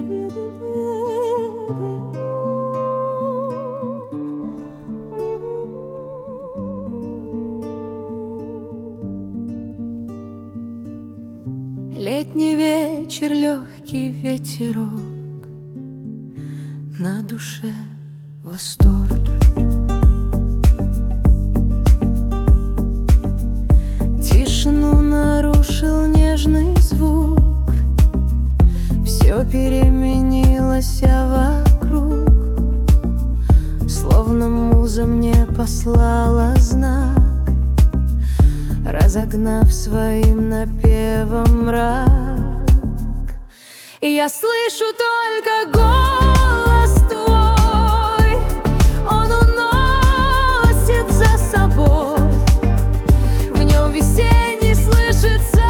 Летний вечер, легкий ветерок, на душе восторг. Тишину нарушил нежный звук, все переменилось вокруг, словно муза мне послала знак, разогнав своим напевом мрак. И я слышу только голос твой, он уносит за собой. В нем весенний слышится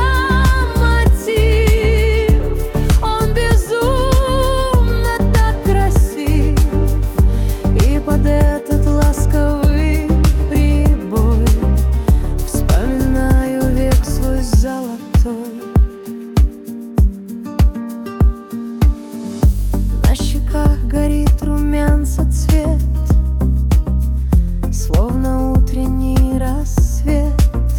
мотив, он безумно так красив. И под этот ласковый прибой вспоминаю век свой золотой. На щеках горит румянца цвет, словно утренний рассвет.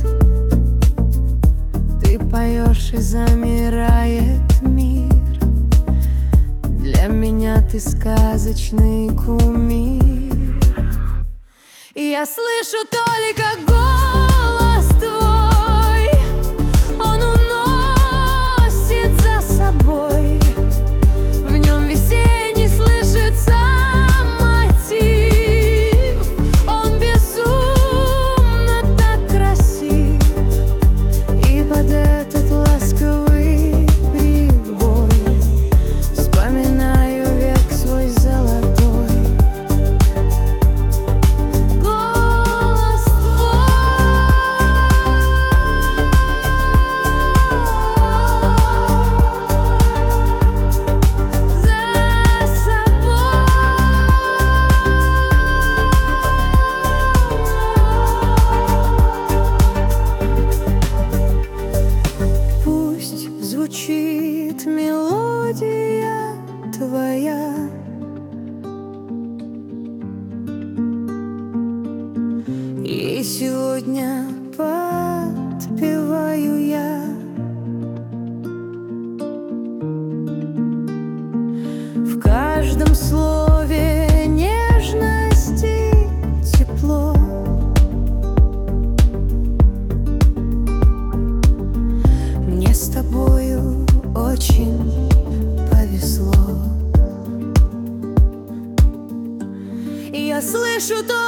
Ты поешь, и замирает мир. Для меня ты сказочный кумир. И я слышу только голос твой, он уносит за собой. В нем весенний слышится мотив, он безумно так красив. И под этот ласковый прибой вспоминаю век свой золотой. Голос пусть звучит мелодия твоя, и сегодня подпеваю я. В каждом слове нежность и тепло. Мне с тобою очень повезло. И я слышу то